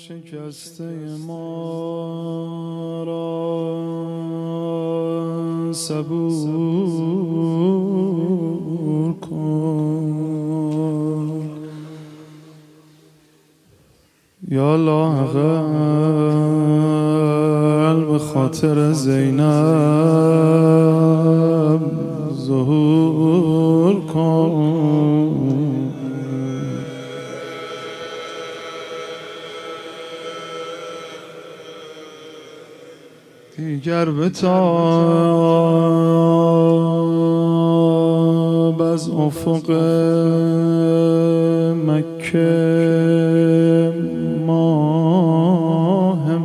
شکسته ما را صبور کن یا لااقل به خاطر زینب ظهور کن. دیگر بتاب از افق مکه ماه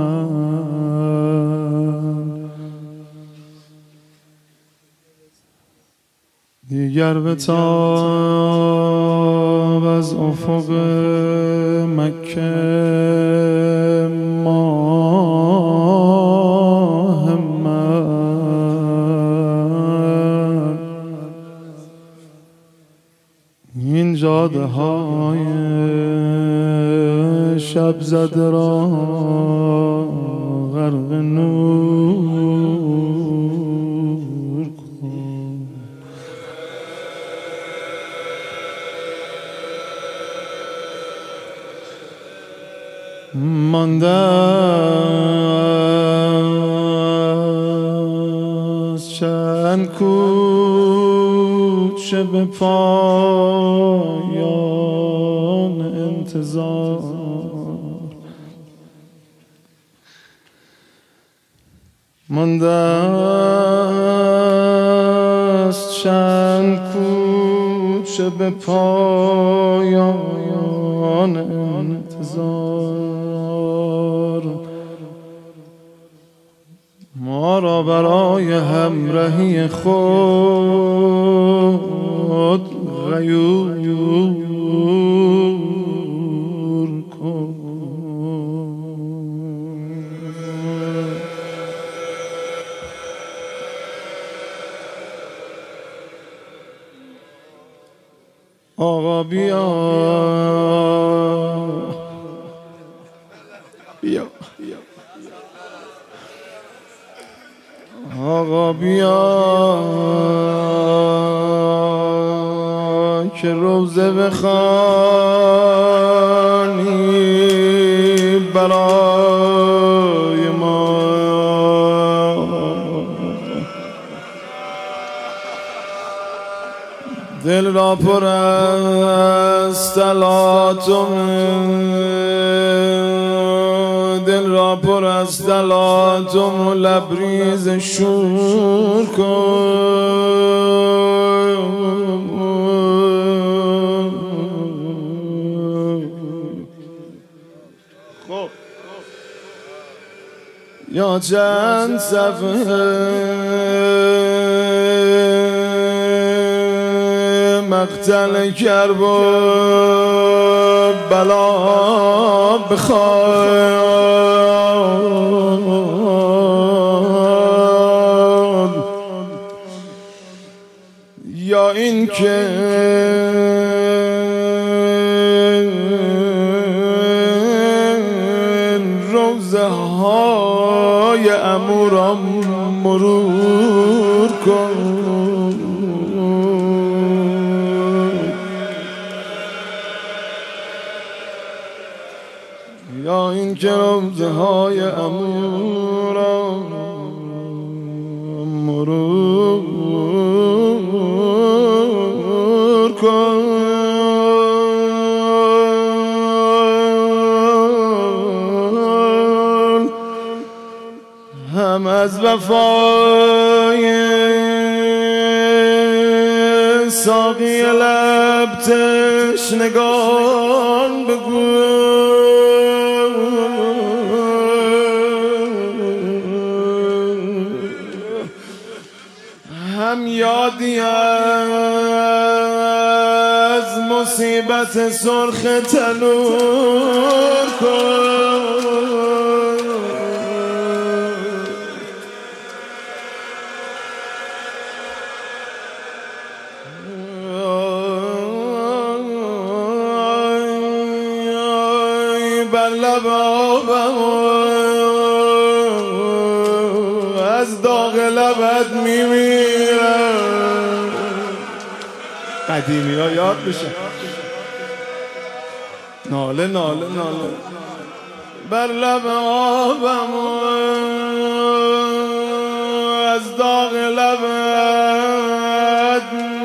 من، دیگر بتاب از افق مکه ماه من. این جاده های شب زده را غرق نور کن. مانده است چند کوچه به پایان انتظار، مانده است چند کوچه به پایان انتظار. ما را برای همراهی خود غیور کن. آقا بیا بیا آقا بیا که روزه بخوانی برای ما. دل را پر از دل را پر از تلاطم و لبریز شور کن. یا چند صفحه مقتل کرب و بلا بخوان، یا این که روزه های امورا مرور کن. یا این که روزه های امورا مرور کن. هم از وفای ساقی لب تشنگان بگو، هم یادی از مصیبت سرخ تنور کن. بر لب آبم از داغ لبت میمیرم. قدیمی ها یاد میشه. ناله ناله ناله بر لب آبم از داغ لبت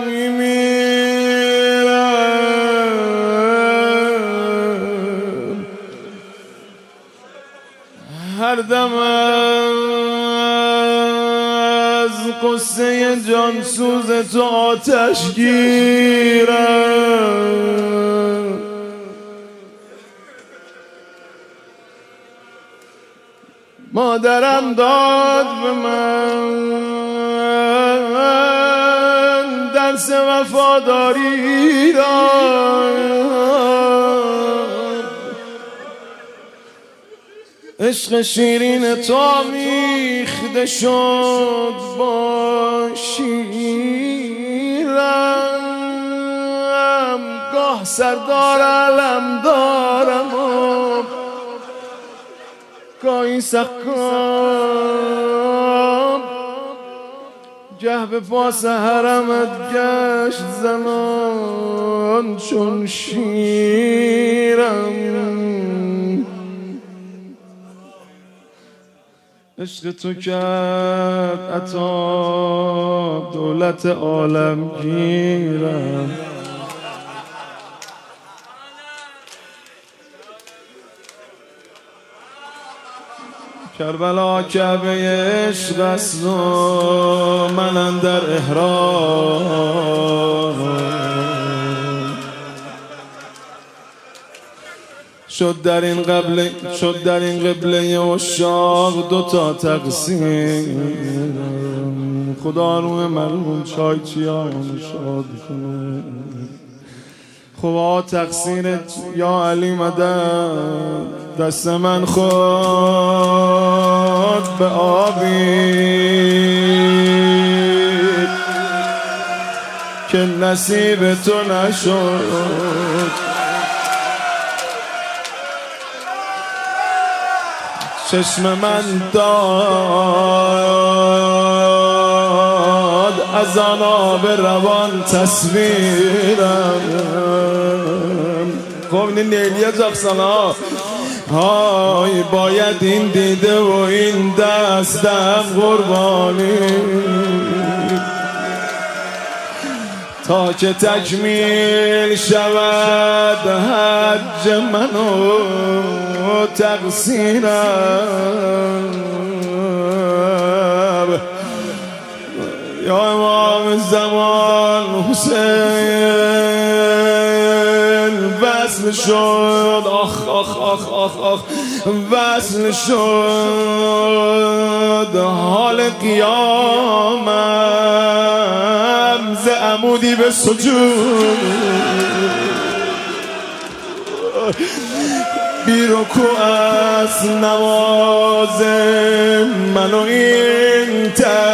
میمیرم. هر دم از قصه جانسوز تو آتش گیرم. مادرم داد به من درس وفاداری داد. عشق شیرین تو آمیخته شد با شیرم. گاه سردار علم دارم گاهی سقام. گه به پاس حرمت گشت زنان چون شیرم. عشق تو کرد عطا دولت عالم گیرم. کربلا کعبه عشق است و من اندر احرام. شد در این قبله عشاق دوتا تقسیم. خدا روح مرحوم چای چیان شاد کنه. خدا تقصیرت یا علی مدد. دست من خود به آبی که نصیب تو نشد. چشم من داد از آن آب روان تصویرم. خب این نیلیه جاکسانا های باید این دیده و این دستم قربانی تا که تکمیل شود حج منو تقصیرم. یا امام زمان حسین وصل شد. آخ آخ آخ آخ آخ وصل شد. حال قیامم ز عمودی به سجود بی رکوع است نماز من و این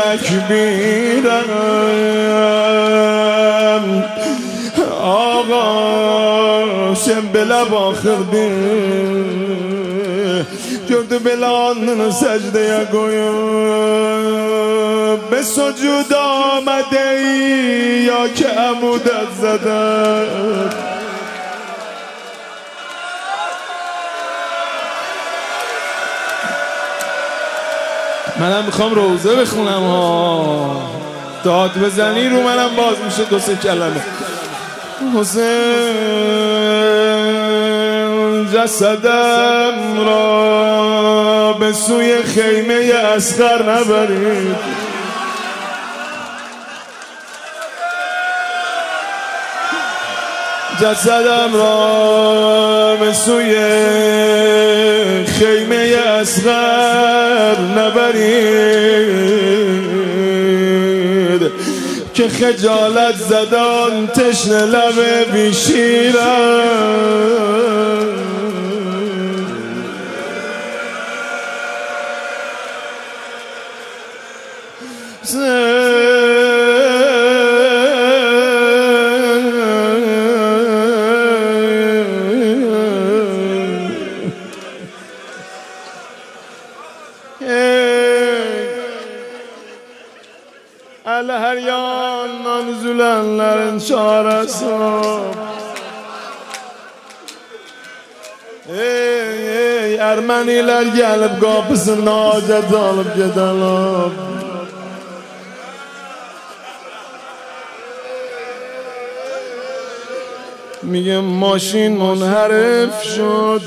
تکبیرم. آقا شم بلب آخر دی کرده بلان سجده گویم. به سجود آمده ای یا که عمودت زدن. منم میخوام روزه بخونم ها. داد بزنی رو منم باز میشه دو سه کلمه. حسین جسدم را به سوی خیمه اصغر نبرید. جسدم را به سوی خیمه اصغر نبرید که خجالت زدان تشنه لب بی شیرم. من 4 صبح ey Ermeniler gelip kapısını hacet alıp gidelim. میگه ماشین منحرف شد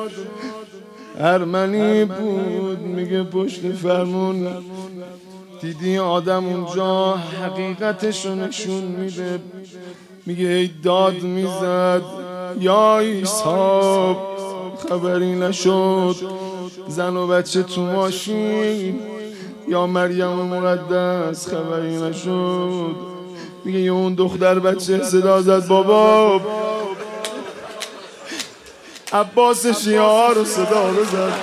ارمنی بود میگه پشت فرمون دیدی آدم اونجا حقیقتشو نشون میده میگه ای داد میزد یا عیسی خبری نشد زن و بچه تو ماشین یا مریم مقدس خبری نشد میگه یه اون دختر بچه صدا زد بابا عباس شیعه رو صدا رو زد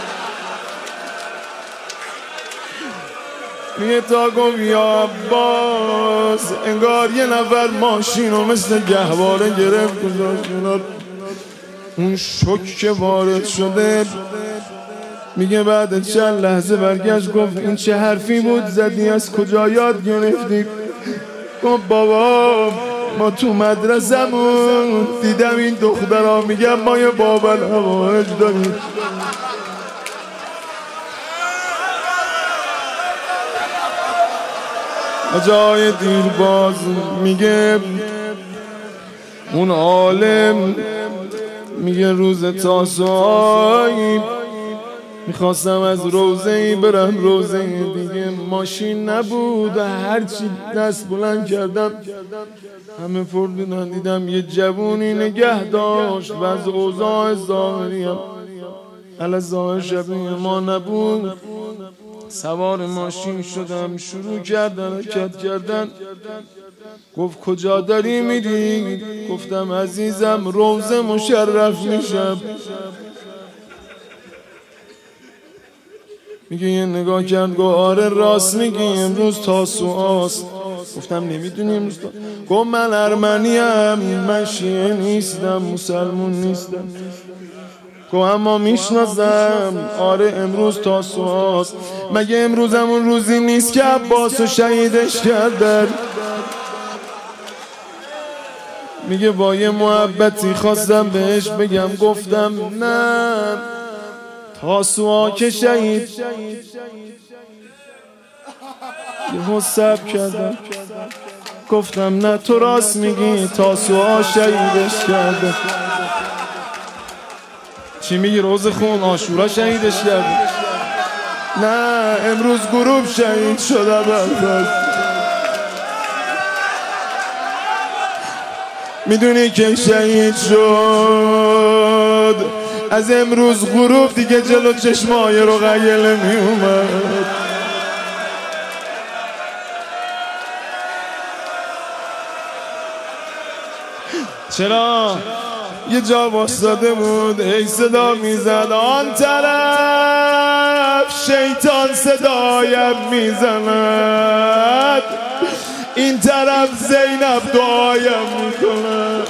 میگه تا گفت یا عباس انگار یه نفر ماشین رو مثل گهواره گرفت گذاشت کنار اون شوک که وارد شده میگه بعد چند لحظه برگشت گفت این چه حرفی بود زدی از کجا یاد گرفتی گفت بابا ما تو مدرسمون دیدم این دخترها میگم ما یه بابل حوارج داریم جای دیرباز میگه اون عالم میگه روز تاسوعایی میخواستم از روزه‌ای برم روزه دیگه ماشین نبود و هرچی دست بلند کردم همه فردودن دیدم یه جوونی نگه داشت و از اوضاع ظاهری هم علی ظاهر شبیه ما نبود سوار ماشین شدم شروع کردن حرکت کردن گفت کجا داری میری گفتم عزیزم روزه مشرف میشم میگه یه نگاه کرد گفت آره راست میگی امروز تاسوعاست گفتم نمیدونی امروز گفت من ارمنیم من شیعه نیستم مسلمون نیستم گفت اما میشناسم آره امروز تاسوعاست مگه امروز همون روزی نیست که عباسو شهیدش کردن میگه با یه محبتی خواستم بهش بگم گفتم نه تاسوعا که شهید یه حساب کردم گفتم نه تو راست میگی تاسوعا شهیدش کرده چی میگی روز خون عاشورا شهیدش کرده نه امروز گروه شهید شده برفت میدونی که شهید شد از امروز غروب دیگه جلو چشمای رو غیله می اومد چرا؟ یه جا واسطاده بود ای صدا میزد آن طرف شیطان صدایم میزند این طرف زینب دعایم میکند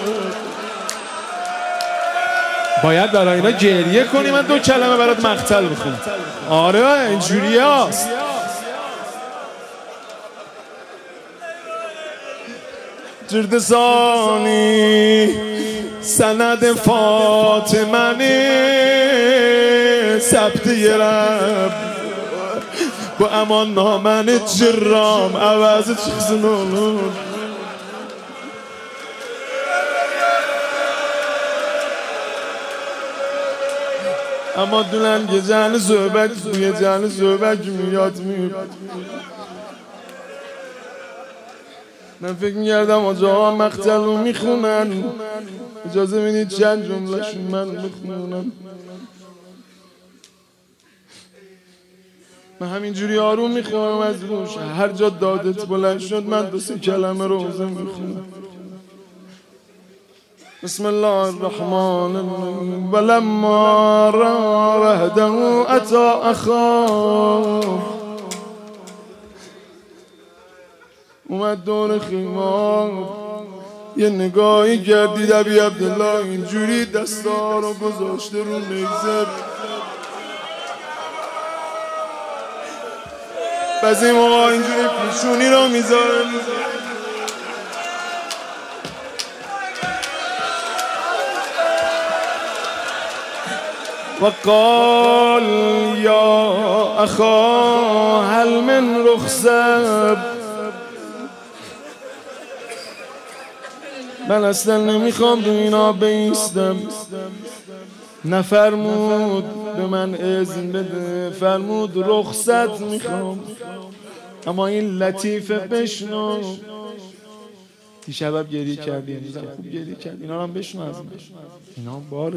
باید برای اینا گریه کنی من 2 کلمه برات مقتل بخونم آره اینجوری هست جردسانی سند فاطمه ثبت رب با امان نامن جرام عوض چیز نولون اما دلم یه جهن زوبک میاد من فکر میگردم آجا مقتل رو میخونن اجازه میدید چند جمله شون من بخونم من همینجوری آروم میخونم از روش هر جا دادت بلند شد من 2-3 کلمه روزه میخونم بسم الله الرحمن الرحیم ولما را وحده اتا اخاه اومد دور خیمه یه نگاهی کردید ابی عبدالله اینجوری دستا رو گذاشته رو میزه بعضی موقع اینجوری پیشونی رو میذاره وقال یا اخا هل من رخصت. من اصلا نمیخوام دو اینا بیستم. نفرمود به من اذن بده، فرمود رخصت میخوام. اما این لطیفه بشنو. دیشب گریه کردی، خوب گریه کردی، اینا هم بشنو از من. اینا هم بارتی.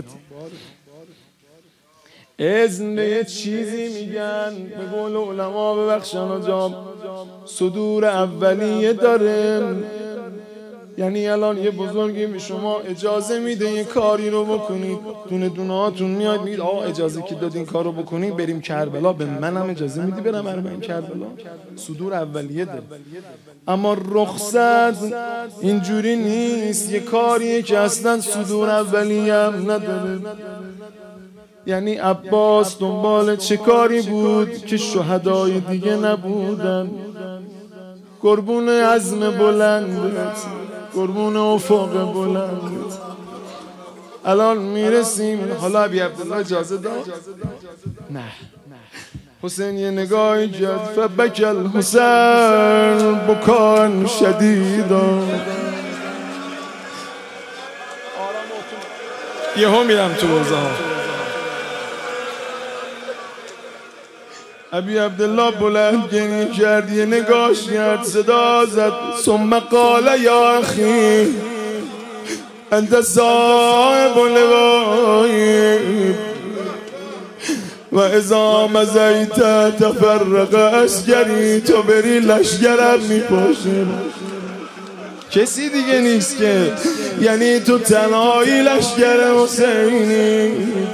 اذن به یه چیزی میگن، به قول علما ببخشن آجام، صدور اولیه داره. یعنی الان یه بزرگی به شما اجازه میده یه کاری رو بکنید، دونه دونه هاتون میاد میگید آقا اجازه که دادین کار رو بکنید بریم کربلا، به منم اجازه میدی برم اربعین کربلا؟ صدور اولیه داره. اما رخصت اینجوری نیست، یه کاریه که اصلا صدور اولیه هم نداره. یعنی عباس دنبال چه کاری بود که شهدای دیگه نبودن؟ قربون عزم بلندت، قربون افق بلندت. الان میرسیم. حالا ابی عبدالله اجازه داد؟ نه. حسین یه نگاهی کرد، فبکی الحسین بکان شدیدا. یه ها میرم تو روزه ها. ابی عبدالله بلند گریه کرد، یه نگاش کرد، صدا زد، ثم قال یا اخی انت صاحب لوایی و اذا مزیت تفرق اسکری. تو بری لشگرم میپاشه، کسی دیگه نیست که، یعنی تو تنهایی لشگر حسینی.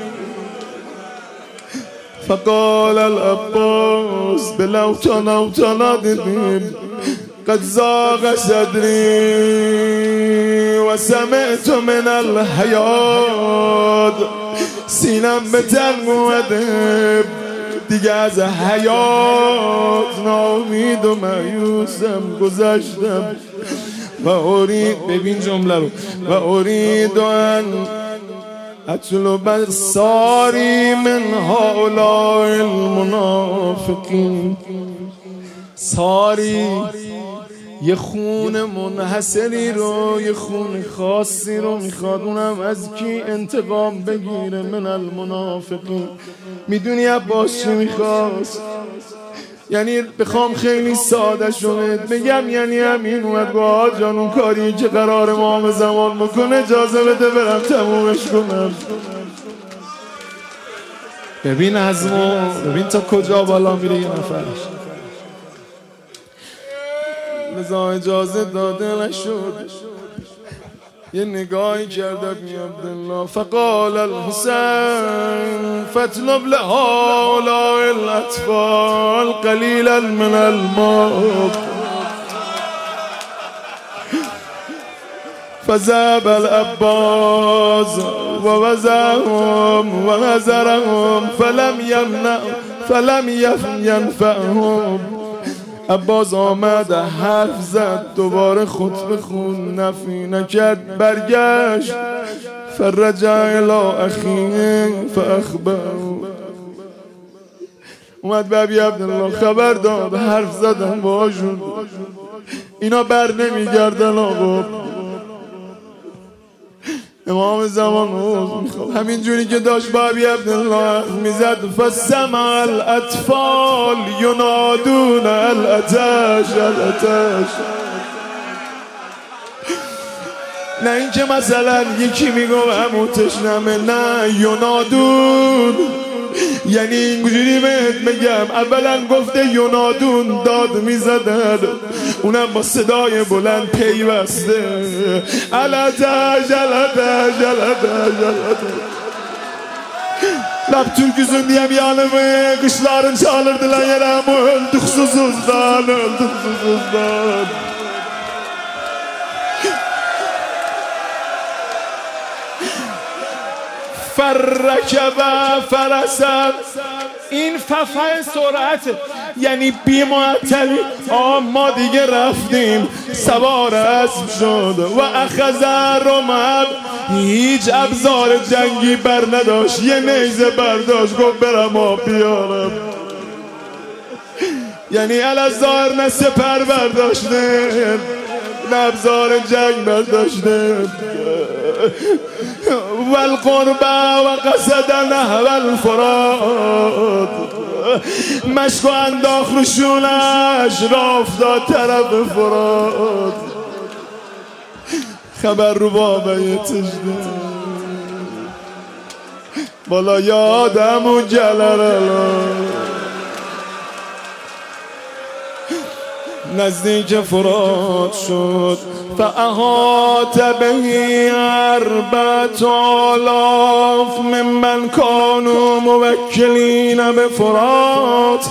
فقال العباس بلوتنا دیدیم قد زاغ صدری و سمعت من الحیات. سینم به تنگ اومده دیگه، از حیات ناامید و مایوسم، گذشتم. و ارید، ببین جمله رو، و ارید ان اطلب ساری من هؤلاء المنافقین. ساری یه خون منحصری رو، یه خون خاصی رو میخواد، اونم از کی؟ انتقام بگیره من المنافقین. میدونی عباس چی میخواست؟ یعنی بخوام خیلی ساده شد بگم، یعنی همین اومد با جان اون کاری که قرار امام زمان بکنه اجازه بده برم تمومش کنم. ببین عزمو، ببین تا کجا بالا میره یه نفرش. لذا اجازه داده نشد. یه نگاهی کرد ابی عبدالله، فقال الحسین فاطلب لهؤلاء الاطفال قلیلا من الماء. فذهب العباس ووزعهم ونظرهم فلم ينفعهم. عباس آمد حرف زد، دوباره خطبه خون، نفی نکرد، برگشت. فرجع الی اخیه فاخبره. اومد به ابی عبدالله خبر داد، حرف زدن باشون، اینا بر نمیگردن. آقا امام زمان همین جوری که داشت با ابی عبدالله میزد، فسمع الاطفال ینادون الاتش الاتش. نه اینکه مثلا یکی میگو همون تشنمه، نه، ینادون. یعنی اینجوری بهت میگم، اولا گفته ینادون، داد میزدن، اونم با صدای بلند پیوسته، الاتش الاتش الاتش الاتش. Lap türküsün diyem yanımı, kışların çalırdılar yerimi, öldük susuzdan, öldük susuzdan. فرکب فرسم. این ففه سرعته، یعنی بی معطلی ما دیگه رفتیم. سوار اسب شد و اخذ رمح، هیچ ابزار جنگی بر نداشت، یه نیزه برداشت گفت برم آب بیارم. یعنی الازار نه سپر برداشته نه ابزار جنگ برداشته. والقربه و قصد نحو الفرات، مشک و انداخت رو شونش را افتاد طرف فرات. خبر رو بابای تشده بالا یادم و جلال نزدیک فرات شد. فاحاط به 4000 ممن کانوا موکلین به فرات.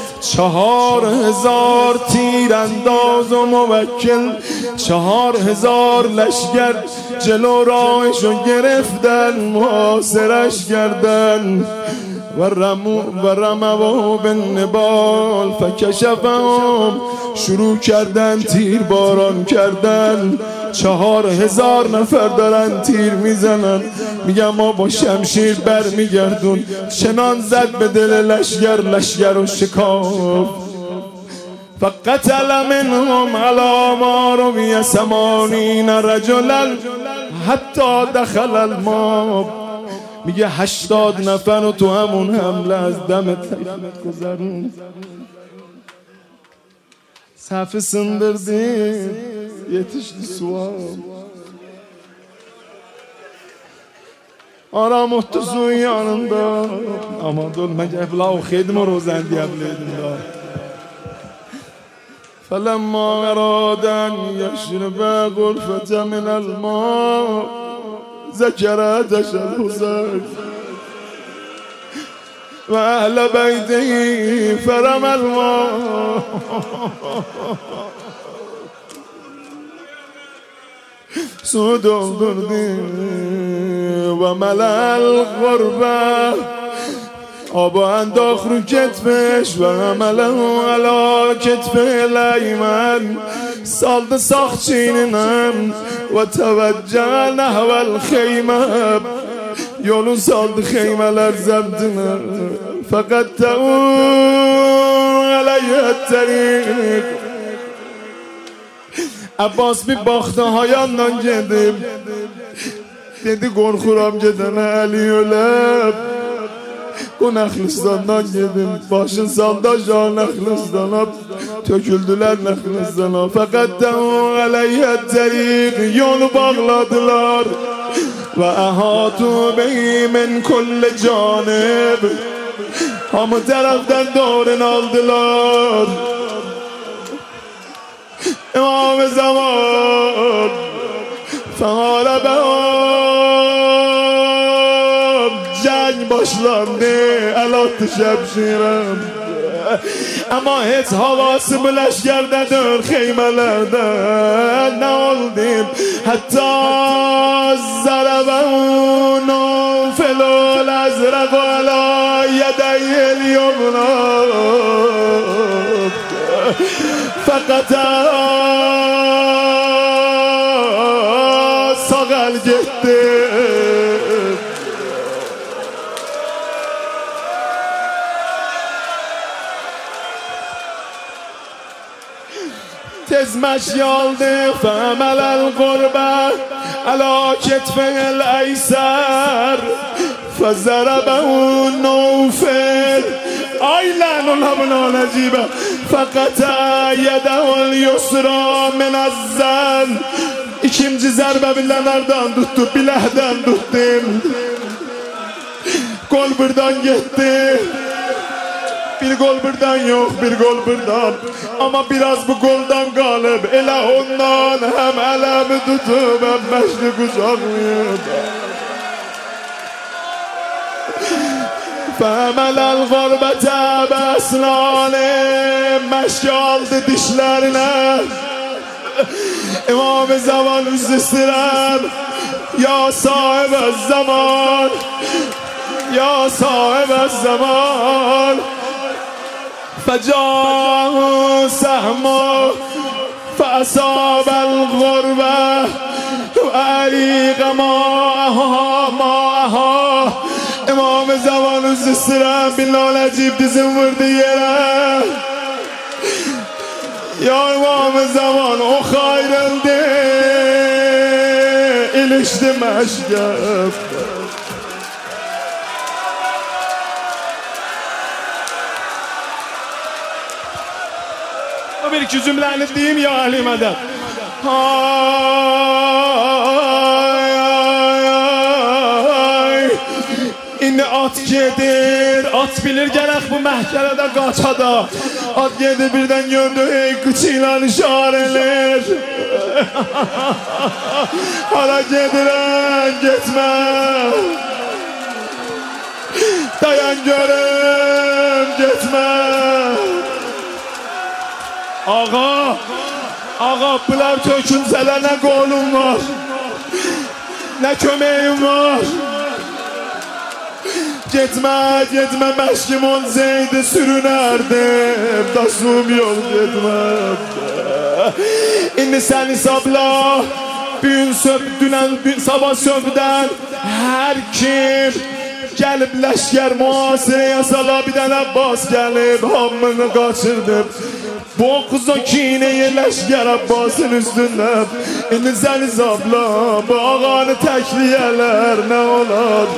4000 تیرانداز و موکل، 4000 لشگر جلو راهشو گرفتن، محاصرش کردن. و رموا بالنبال فکشفهم، شروع کردن تیر باران کردن. 4000 نفر دارن تیر میزنن، میگم ما با شمشیر بر میگردون. چنان زد به دل لشگر و شکاف. فقتل منهم علی ما رمی 80 رجلا حتی دخل الماء. میگه 80 نفر رو تو همون حمله از دم تیفت گذرون. صف sındırdım yetişti suam. Aramuhtu suyun yanında. Aman dolma gefla o khidme روزن diyebilirdim da. فلما أراد أن يشرب غرفة من الماء ذكر عطش الحسين و اهل بیته فرمى الماء. سو doldurdu و ملل غربه، آب انداخت رو کتفش و حمله علی کتف الایمن. سالد ساخچینم و توجه نحو الخیمه، یولو سالد خیمه‌ler زمدنه. فقط علیه الطریق. عباس bir baktı hayandan geldim. Dedi korkuram gidene Ali ölüp. Bu Nəxlistandan gedim. Başın salda can Nəxlistana, töküldüler Nəxlistana. Fakat aleyhe terik, yolu bağladılar. Ve ahatu beyi min kulli canib, hamı taraftan doğrun aldılar. İmam-ı Zaman Feharabem, jang başlandı, el attı şemşirem. Ama hiç havası bu leşkerdedir xeymelerden. Ne oldum hatta zarabun felul azraq ala yedeyil yumna. Fakat sağal gitti. تزمش یالده فعمل القربه علا کتف الایسر فضربه نوفل ایلن الهبنا نجیبه فقطع یده الیسرا من الزن. İkinci zərbə bilələrdən tutdu, biləhdən tutdum. Gol buradan gitti. Bir gol buradan yok, bir gol buradan. Ama biraz bu goldan qalıb. Elə ondan hem ələmi tutub, hem məşli qucaqlayıb. Fəməl əl-qarbətə bəsnanı, məşki aldı dişlərinə. İmam-ı Zaman üstüstürəm. Ya sahib zaman, ya sahib zaman. فجاء سهم فأصاب الغربة وعریق ماها امام زمان uz üstüne Bilal acip dizim vurdu yere. Ya imam zaman o hayrıldı ilişti meşgef. O bir iki cümleni diyeyim ya ahli medet. İndi at gedir, at bilir gerek bu məhkələdə qaçada. At gedir birdən gördü, ey qıçıyla işarələr. Hara gedirən, getmə. Dayan görüm, getmə. Ağa, bunlar tökünsələr nə qolum var, nə köməyim var. Getmə məşkim olsaydı sürünərdim. Daşım yol getməm. İndi sən hesabla Bugün dünən, sabah sövdən hər kim gəlib ləşkər mühasirəyə sala. Bir dənə Abbas gəlib hamını qaçırdım. Bu kineye leşker Abbas'ın üstünde. İndi sən hesabla bu ağanı təkliyələr nə olar?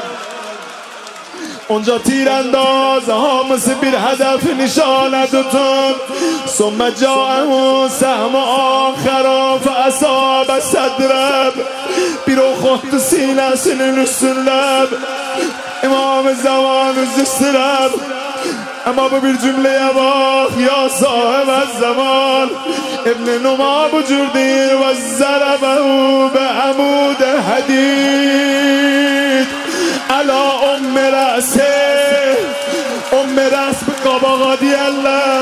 Onca tirandaz hamısı bir hedef nişanə tutun. Sümme câehu səhmü axərə fəəsəbə sədrəb. Bir ox otdu sinəsinin üstünləb. İmam-ı zaman üstürəb. Ama bu bir cümleye bak ya sahib zaman. İbn Numa bu cür deyir ve zərəbəhu be əmud hədid. Əla Ummerəs bir qabağa deyərlər.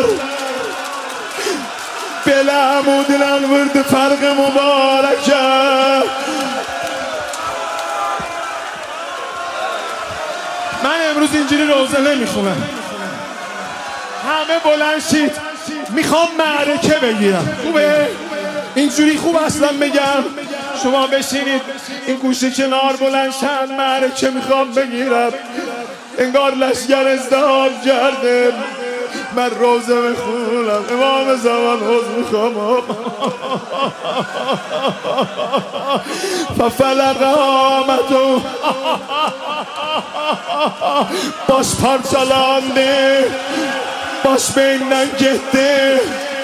Belə əmud ilə vurdu fərqi mübarəkə. من امروز اینجوری روزه نمیخونم. همه بلند شید میخوام معرکه بگیرم. خوبه؟ اینجوری خوب اصلا بگم شما بشینید این گوشه کنار بلند شد. معرکه میخوام بگیرم. انگار لشگر ازدهام کرده. من روزه میخونم. امام زمان حوض میخوام. ففلق آمدو baş parçalandı. Baş beyindən getdi.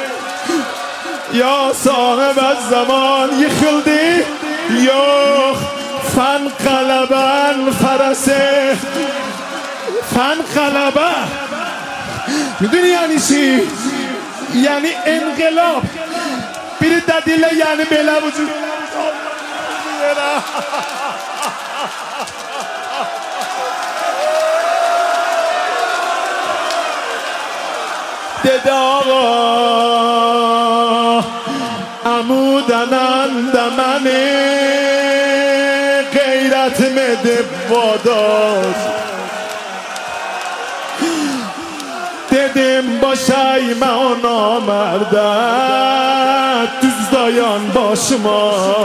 Ya sahib zaman yıkıldı. Yok fen qələbən fərəsi. Fen qələbə میدونی یعنی چی؟ یعنی انقلاب. biri dediyle yani belə vücud. Dedi ağa amudanın da məni qeyrətim edib vadas. Dedim başayma ona mərdə düz dayan başıma.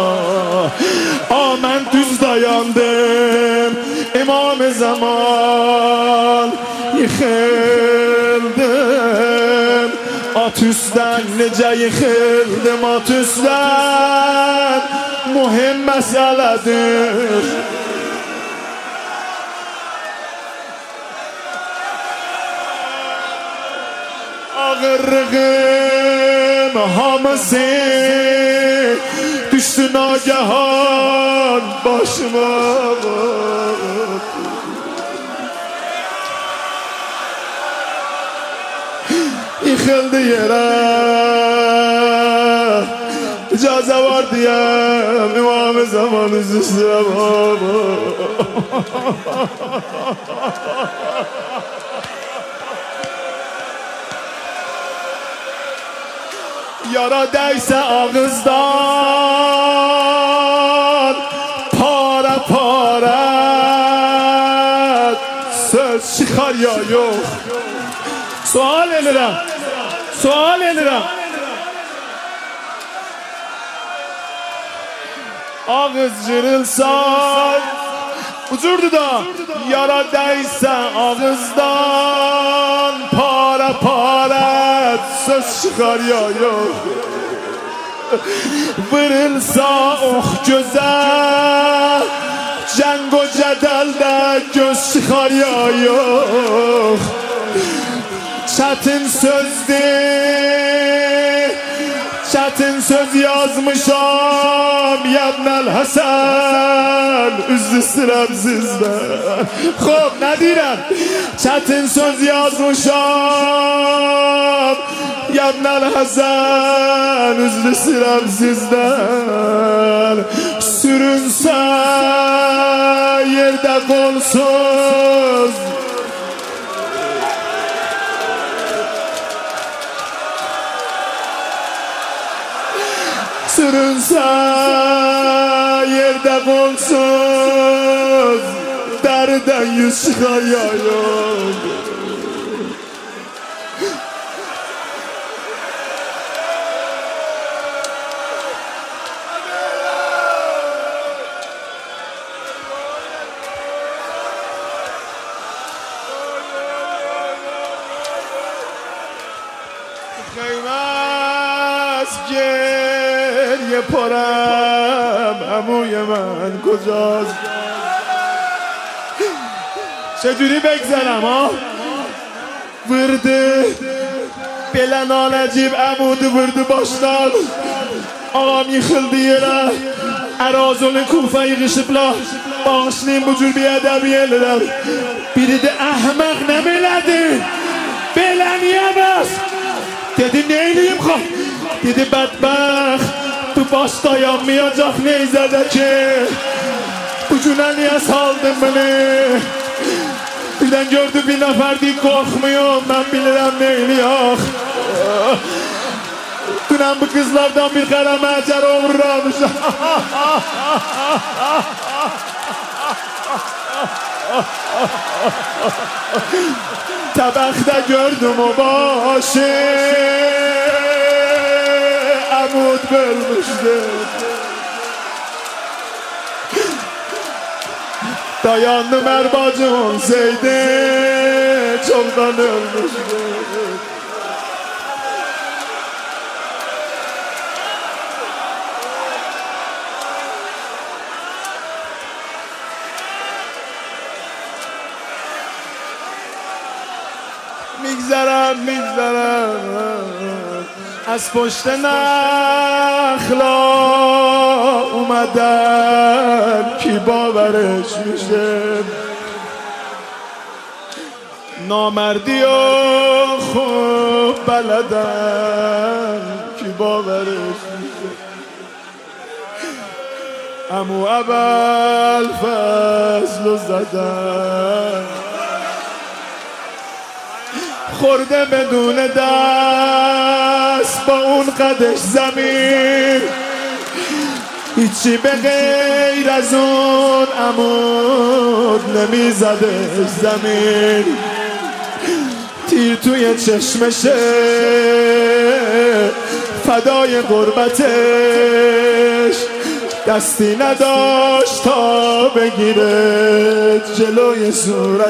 Mən düz dayandım. İmam-ı zaman yıxıldım. At üstdən necə yıxıldım at üstdən. Mühim məsələdir. Ağırlığım hamısı düştü nagahan başıma. Yıkıldı yere. İcazə var diyem İmam-ı zaman üstüne baba. Yara dəysə ağızdan para para söz çıxar ya yox. Sual edirəm. Ağız cırılsa ucurdu da yara değse ağızdan para söz çıkar ya yok. Vırılsa oh göze cenk o cedelde göz çıkar ya yok. Çetin söz yazmışam Yadnel Hasan üzü sıram sizden. Xo'p, ne deyirəm? Çetin söz yazmışam Yadnel Hasan üzü sıram sizden. Sürünse yerde kolsuz sürünse yerde kolsuz derden yüz çıkar ya yok. Kıymaz geriye پرم عموی من کجاست؟ چجوری بگذرم ها؟ ورده بلن نجیب عمود ورده başdan ağam yıkıldı yere Erazolun Kufa'yı qışıblar bağışlayın bu cür bir ədəbi yerlər biri de ahmaq nə belədin belə niyə bəs dedi neyliyim xal dedi bədbəxt bu baş dayanmayacaq neyzədə ki bu günə niyə saldın beni birdən gördü bir nəfər deyik qorxmuyor mən bilirəm neyliyək dünən bu kızlardan bir qərə məcər uğurlamış Təbəxdə gördüm o başı Əmud bölmüşdü Dayandım erbacım olsaydı Çoktan ölmüşdü میگذرم از پشت نخلا اومدن کی باورش میشه نامردی و خوب بلدن کی باورش میشه امو اول فضل زدن خورده بدون دست با اون قدش زمین هیچی به غیر از اون عمود نمیزدش زمین تیر توی چشمشه فدای غربتش دستی نداشت تا بگیره جلوی صورت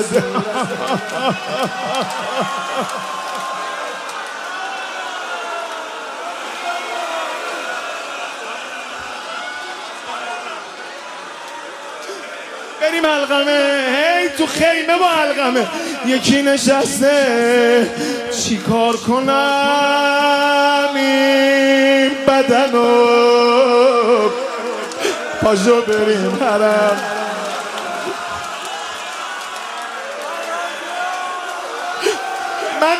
بریم علقمه هی تو خیمه با علقمه یکی نشسته چی کار کنم این بدنو پاشو بریم حرم من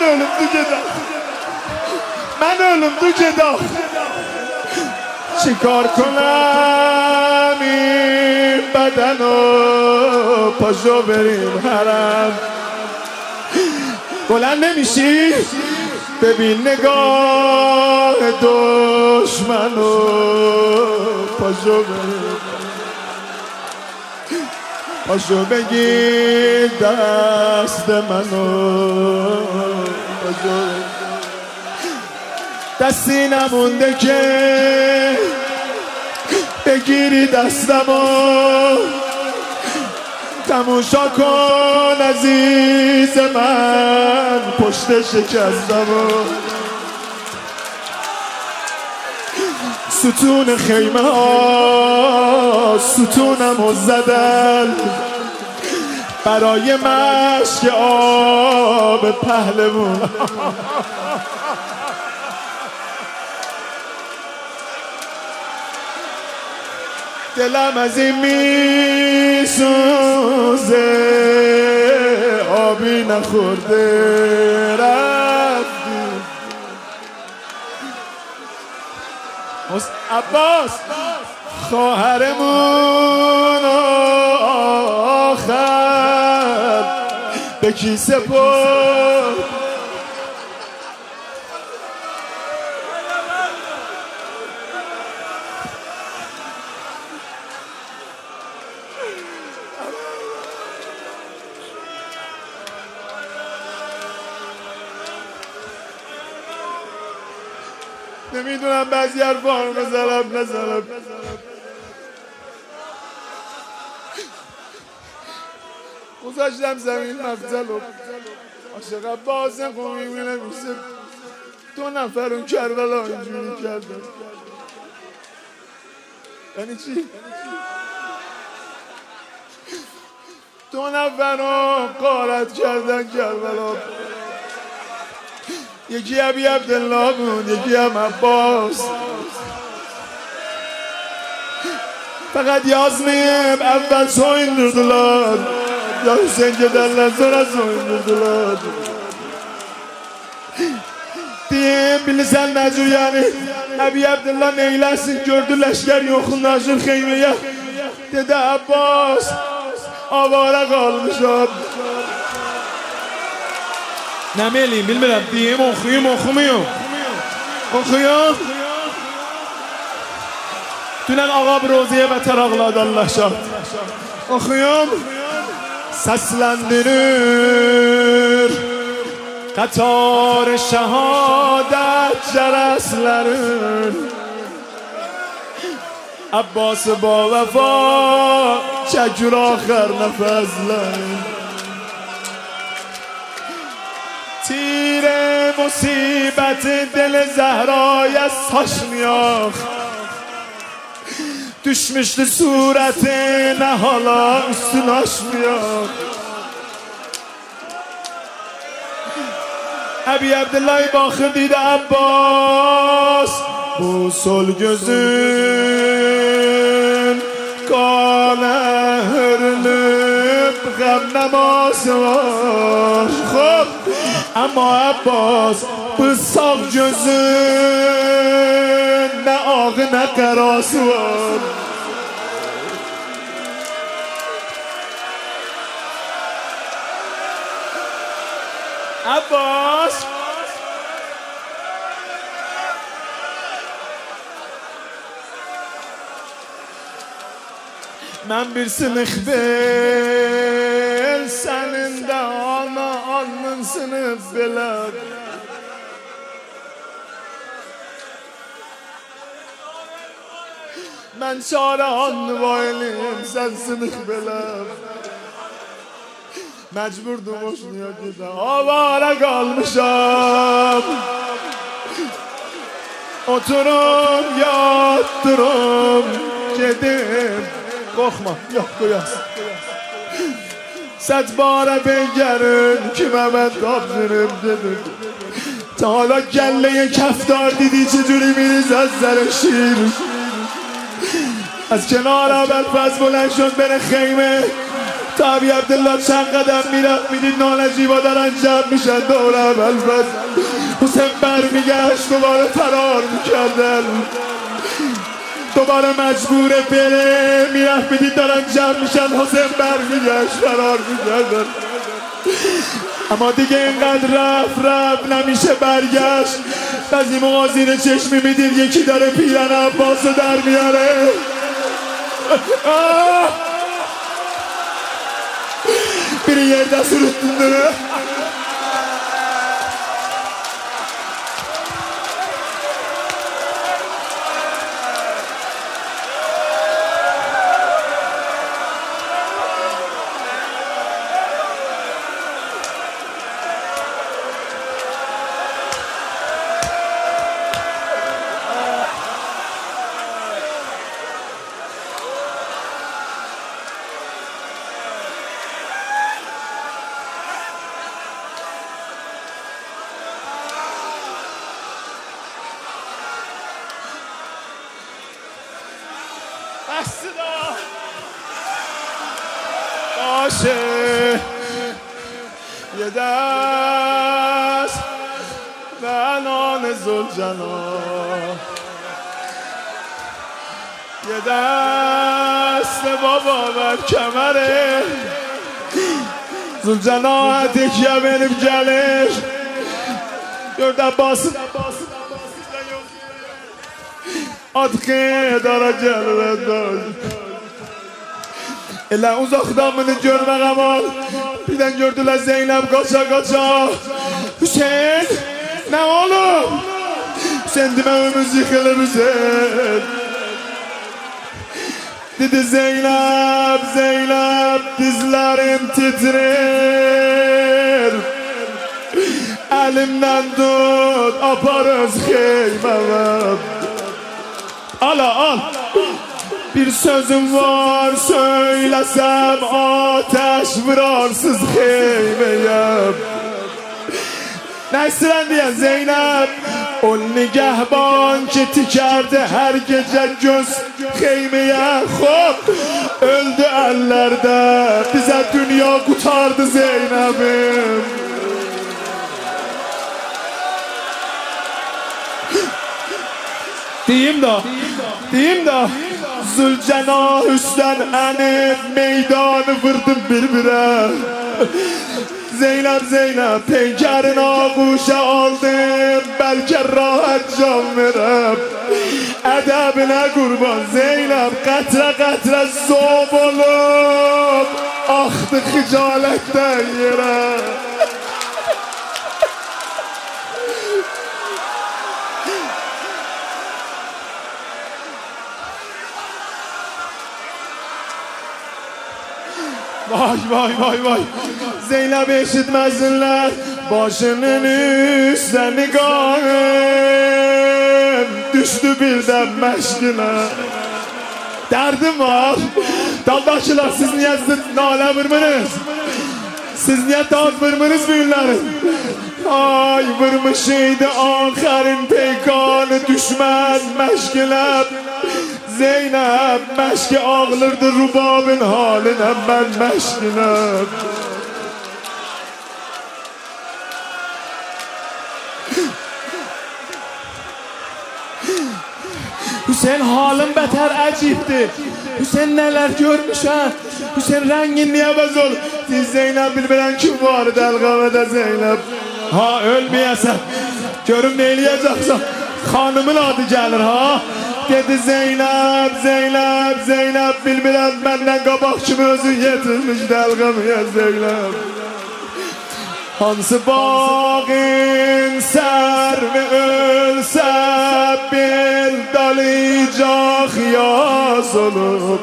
ölüm تو گدا چی کار کنم این بدنو پاشو بریم حرم بلند نمیشی ببین نگاه دشمنو پاشو بریم پاشو بگیر دست منو، پاشو دستی نمونده که بگیری دستمو، تماشا کن عزیز من پشت شکستمو. ستون خیمه ها ستونمو زدن برای مشک آب پهلمون. دلم از این میسوزه آبی نخورده رفتی. عباس خواهرمون آخر به کی سپرد؟ نمیدونم بعضی حرفا رو نزنم. گذاشتم زمین مفضل و عاشق عباس قومی مینویسه 2 نفر اون کربلا اینجوری کردن. یعنی چی؟ 2 نفر رو غارت کردن کربلا. یکی ابی عبدالله بود، یکی هم عباس. فقط yazmayıp evvel soyundurdular. Ya Hüseyin giderler sonra soyundurdular. Diyeyim bilirsen Necur yani Ebi Abdullah neylersin gördü leşker yokun Necur Xeymeye. Dedi Abbas avara kalmışam. Nemeliyim bilmirəm diyeyim oxuyum oxumuyum. Oxuyum. Dünən ağa bir roziye beter ağladı Allah şahit. Oxuyum. Səsləndirir qatar şəhadət cərəslərin Abbas ba vəfa çəkir axır nəfəslərin تیر مصیبت دل زهرای saçmıyor Düşmüştü suretine hala üstün açmıyor Ebi Abdullah'ı bakır dedi Abbas Bu sol gözün kanı hürlüp gam namazı var Khub Ama Abbas bu sağ gözün ne ağı ne karası var Abbas Ben bir sınıf bil senin de ana alnın sınıf bilen Ben çare anlı vayliyim sen sınıf bilen Mecburdum hoşnuya giden avara kalmışam Oturum yattırum gedim Korkma yok koyas Set bara begerin kime ben kapsırım dedim Ta hala kelleye keftar didi چجوری میریز از زر شیر از کنار ابوالفضل بلند شد بره خیمه تا ابی عبدالله چند قدم میرفت میدید نانجیبا دارن جمع میشن دور ابوالفضل حسین برمیگشت دوباره فرار میکردن دوباره مجبوره بره میرفت میدید دارن جمع میشن حسین برمیگشت فرار میکردن اما دیگه اینقدر رفت نمیشه برگشت بعضی موقع زیر چشمی میدید یکی داره پیرن عباس رو در میاره biri yerde sürüttündür. بسدا باشه یه دست بنان زلجنا یه دست بابا بر کمره زلجنا تکیه benim gelir Yurda basın Adkı dara gelir Elə uzaqdan bunu görmək amal Birdən gördülər Zeynəb qaça qaça Hüseyin nə olur? Hüseyin deməyimiz yıxılır Hüseyin Dedi Zeynəb, Zeynəb dizlərim titrir Əlimdən tut, aparız xeyməməm Ala al Bir sözüm var söylesem ateş vurarsız xeymeyem Nesren diye Zeynep O nigahban ki tikerdi her gece göz xeymeye Hop öldü ellerde bize dünya kurtardı Zeynep'im Diyeyim da Zülcena üstten enip meydanı vırdım birbirine Zeynep pencerin ağuşa aldım belki rahat can verem Edebine kurban Zeynep qatre zob olup Aktı hicaletten yere Vay Zeynep eşitmesinler Başının üstüne nigahım Düştü birden meşgine Derdim var Daldaşılar siz niye nale vurmanız Siz niye dağ vurmanız büyünlerin Ay vurmuşydı Ankar'ın peykanı düşmez meşgine Zeynep meşki ağlırdı rubabın haline ben meşkine Hüseyin halın beter acipti Hüseyin neler görmüş ha Hüseyin rengin niye bez ol Siz Zeynep bilmeden kim var delgavede Zeynep Ha ölmeyesen Görüm neyleyeceksen Hanımın adı gelir ha Dedi Zeynep bilmeden benden qabaq kimi özün yetirmiş dəlqəmiyə Zeynep Hansı bağın sərvi ölsə bir dalayacaq yaz olub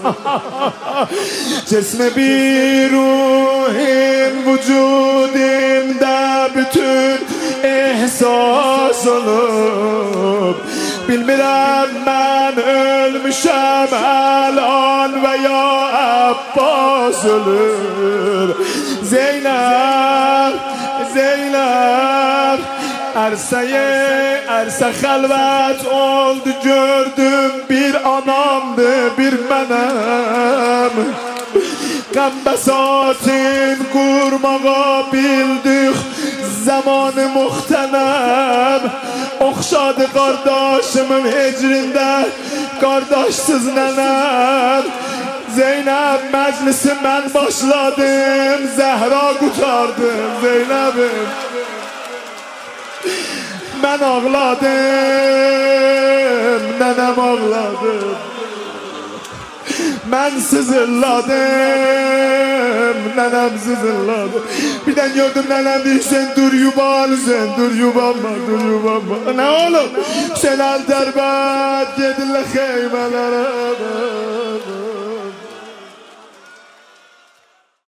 Cismi bir ruhim vücudimdə bütün ihsas olub Bilmirəm mən ölmüşəm əlan və ya Abbas ölür Zeynep Ərsə xəlvət oldu gördüm bir anamdı bir mənəm Qəmbəsatin qurmağa bildik zamanı muhtenəm Oxşadı qardaşımın hecrində qardaşsız nənəm Zeynep məclisi mən başladım Zəhra qutardım Zeynep'im Mən ağladım nənəm ağladım Mən sızırladım nenem sızırladı. Birden gördüm nenem diyor sen dur yubanı sen dur yubanma dur yubanma. Ne oğlum? Sen al derbet gedinle xeymelere.